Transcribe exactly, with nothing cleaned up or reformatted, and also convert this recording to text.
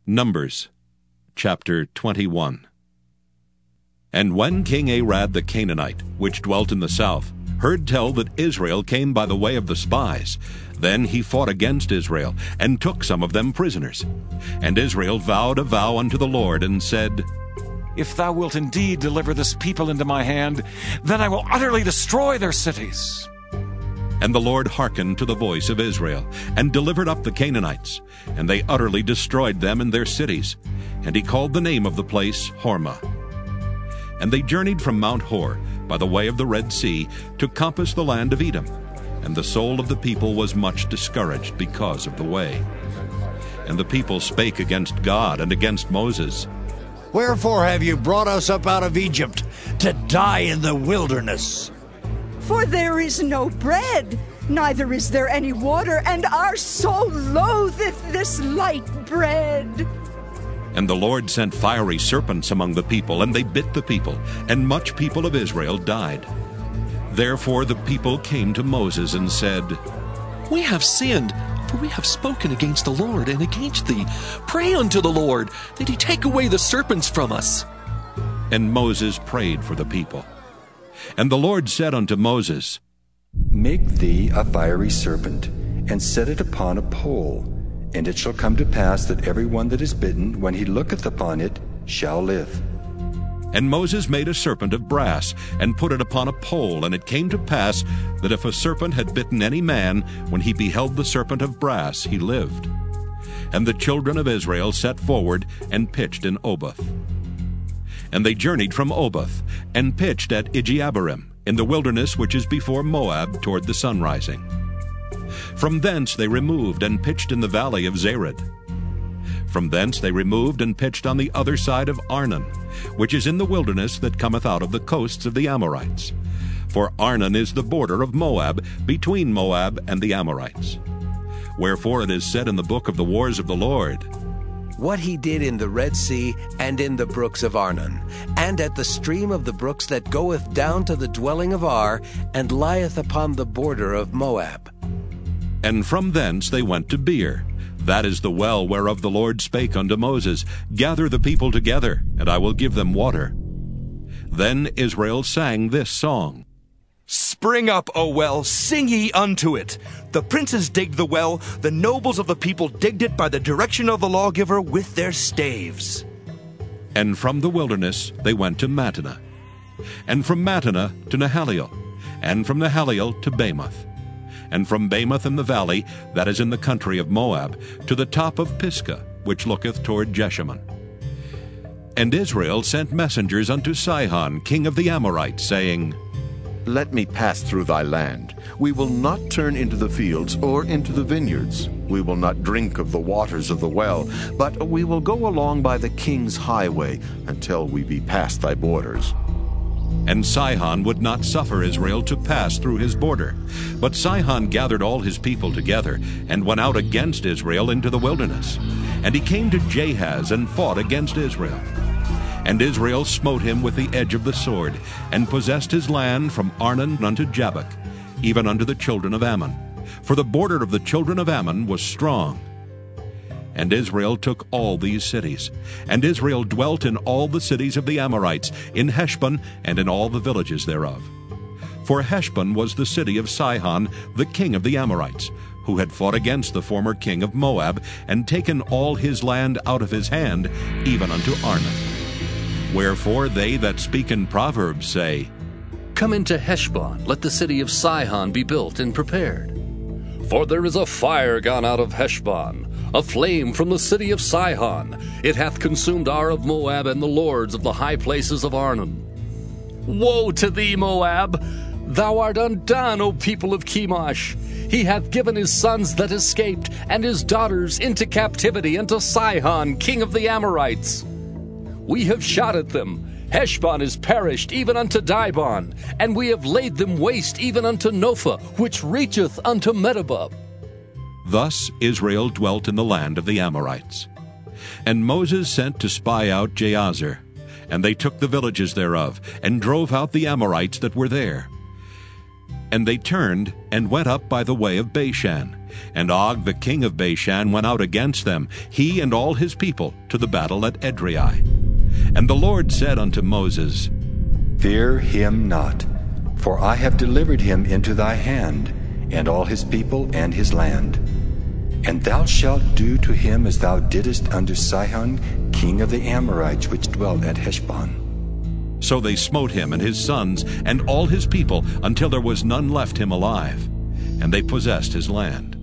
Numbers chapter twenty-one. And when King Arad the Canaanite, which dwelt in the south, heard tell that Israel came by the way of the spies, then he fought against Israel, and took some of them prisoners. And Israel vowed a vow unto the Lord, and said, If thou wilt indeed deliver this people into my hand, then I will utterly destroy their cities. And the Lord hearkened to the voice of Israel, and delivered up the Canaanites, and they utterly destroyed them and their cities. And he called the name of the place Hormah. And they journeyed from Mount Hor by the way of the Red Sea to compass the land of Edom. And the soul of the people was much discouraged because of the way. And the people spake against God and against Moses. Wherefore have you brought us up out of Egypt to die in the wilderness? For there is no bread, neither is there any water, and our soul loatheth this light bread. And the Lord sent fiery serpents among the people, and they bit the people, and much people of Israel died. Therefore the people came to Moses and said, We have sinned, for we have spoken against the Lord and against thee. Pray unto the Lord, that he take away the serpents from us. And Moses prayed for the people. And the Lord said unto Moses, Make thee a fiery serpent, and set it upon a pole. And it shall come to pass that every one that is bitten, when he looketh upon it, shall live. And Moses made a serpent of brass, and put it upon a pole. And it came to pass that if a serpent had bitten any man, when he beheld the serpent of brass, he lived. And the children of Israel set forward, and pitched in Oboth. And they journeyed from Oboth, and pitched at Ijeabarim, in the wilderness which is before Moab, toward the sunrising. From thence they removed, and pitched in the valley of Zered. From thence they removed, and pitched on the other side of Arnon, which is in the wilderness that cometh out of the coasts of the Amorites. For Arnon is the border of Moab, between Moab and the Amorites. Wherefore it is said in the book of the wars of the Lord, What he did in the Red Sea, and in the brooks of Arnon, and at the stream of the brooks that goeth down to the dwelling of Ar, and lieth upon the border of Moab. And from thence they went to Beer. That is the well whereof the Lord spake unto Moses, Gather the people together, and I will give them water. Then Israel sang this song, Spring up, O well, sing ye unto it. The princes digged the well, the nobles of the people digged it by the direction of the lawgiver with their staves. And from the wilderness they went to Mattanah, and from Mattanah to Nahaliel, and from Nahaliel to Bamoth, and from Bamoth in the valley, that is in the country of Moab, to the top of Pisgah, which looketh toward Jeshimon. And Israel sent messengers unto Sihon, king of the Amorites, saying, Let me pass through thy land. We will not turn into the fields or into the vineyards. We will not drink of the waters of the well, but we will go along by the king's highway until we be past thy borders. And Sihon would not suffer Israel to pass through his border. But Sihon gathered all his people together, and went out against Israel into the wilderness. And he came to Jahaz, and fought against Israel. And Israel smote him with the edge of the sword, and possessed his land from Arnon unto Jabbok, even unto the children of Ammon. For the border of the children of Ammon was strong. And Israel took all these cities. And Israel dwelt in all the cities of the Amorites, in Heshbon, and in all the villages thereof. For Heshbon was the city of Sihon, the king of the Amorites, who had fought against the former king of Moab, and taken all his land out of his hand, even unto Arnon. Wherefore they that speak in Proverbs say, Come into Heshbon, let the city of Sihon be built and prepared. For there is a fire gone out of Heshbon, a flame from the city of Sihon. It hath consumed Ar of Moab, and the lords of the high places of Arnon. Woe to thee, Moab! Thou art undone, O people of Chemosh! He hath given his sons that escaped, and his daughters into captivity unto Sihon, king of the Amorites. We have shot at them. Heshbon is perished, even unto Dibon, and we have laid them waste, even unto Nophah, which reacheth unto Medeba. Thus Israel dwelt in the land of the Amorites. And Moses sent to spy out Jahazer, and they took the villages thereof, and drove out the Amorites that were there. And they turned, and went up by the way of Bashan, And Og the king of Bashan went out against them, he and all his people, to the battle at Edrei. And the Lord said unto Moses, Fear him not, for I have delivered him into thy hand, and all his people and his land. And thou shalt do to him as thou didst unto Sihon, king of the Amorites, which dwelt at Heshbon. So they smote him and his sons and all his people, until there was none left him alive. And they possessed his land.